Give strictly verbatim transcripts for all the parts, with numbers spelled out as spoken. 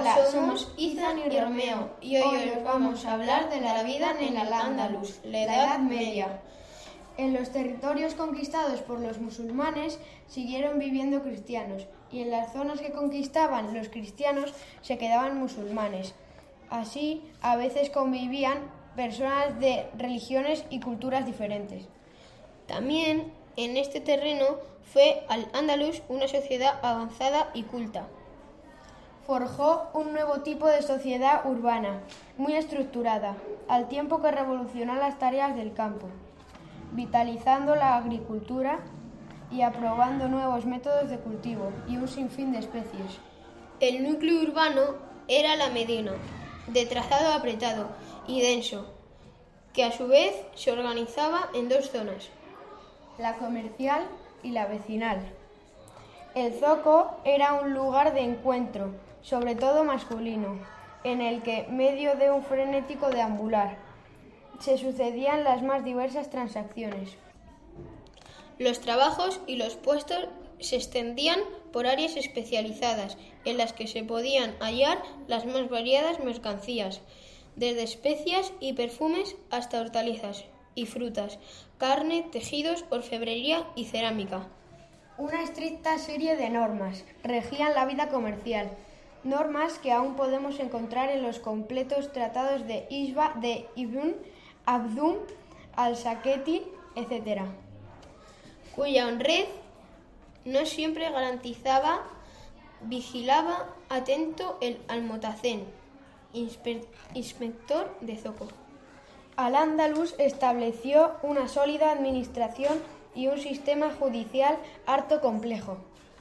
Hola, somos Izan y Romeo y hoy os vamos a hablar de la vida en Al-Ándalus, la Edad Media. En los territorios conquistados por los musulmanes siguieron viviendo cristianos y en las zonas que conquistaban los cristianos se quedaban musulmanes. Así, a veces convivían personas de religiones y culturas diferentes. También en este terreno fue Al-Ándalus una sociedad avanzada y culta. Forjó un nuevo tipo de sociedad urbana, muy estructurada, al tiempo que revolucionó las tareas del campo, vitalizando la agricultura y aprobando nuevos métodos de cultivo y un sinfín de especies. El núcleo urbano era la Medina, de trazado apretado y denso, que a su vez se organizaba en dos zonas: la comercial y la vecinal. El zoco era un lugar de encuentro, sobre todo masculino, en el que, medio de un frenético deambular, se sucedían las más diversas transacciones. Los trabajos y los puestos se extendían por áreas especializadas en las que se podían hallar las más variadas mercancías, desde especias y perfumes hasta hortalizas y frutas, carne, tejidos, orfebrería y cerámica. Una estricta serie de normas regían la vida comercial, normas que aún podemos encontrar en los completos tratados de Isba de Ibn Abdum al-Saketi, etcétera, cuya honradez no siempre garantizaba. Vigilaba atento el almotacén, inspector de zoco. Al-Ándalus estableció una sólida administración y un sistema judicial harto complejo.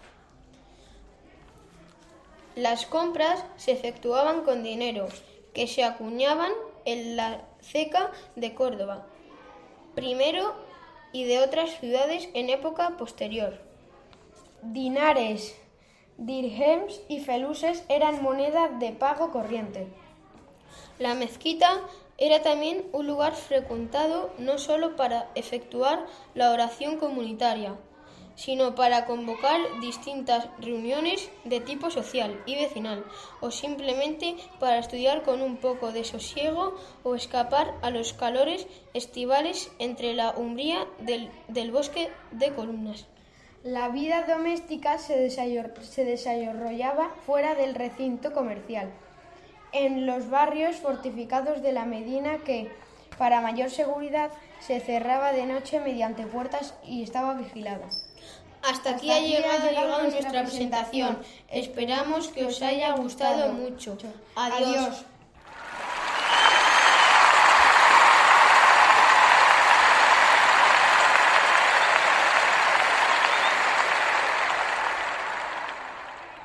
Las compras se efectuaban con dinero que se acuñaban en la ceca de Córdoba, primero, y de otras ciudades en época posterior. Dinares, dirhems y feluses eran moneda de pago corriente. La mezquita era también un lugar frecuentado no solo para efectuar la oración comunitaria, sino para convocar distintas reuniones de tipo social y vecinal, o simplemente para estudiar con un poco de sosiego o escapar a los calores estivales entre la umbría del, del bosque de columnas. La vida doméstica se desarrollaba fuera del recinto comercial, en los barrios fortificados de la Medina que, para mayor seguridad, se cerraba de noche mediante puertas y estaba vigilada. Hasta aquí ha llegado, ha llegado nuestra presentación. Esperamos que os haya gustado mucho. Adiós.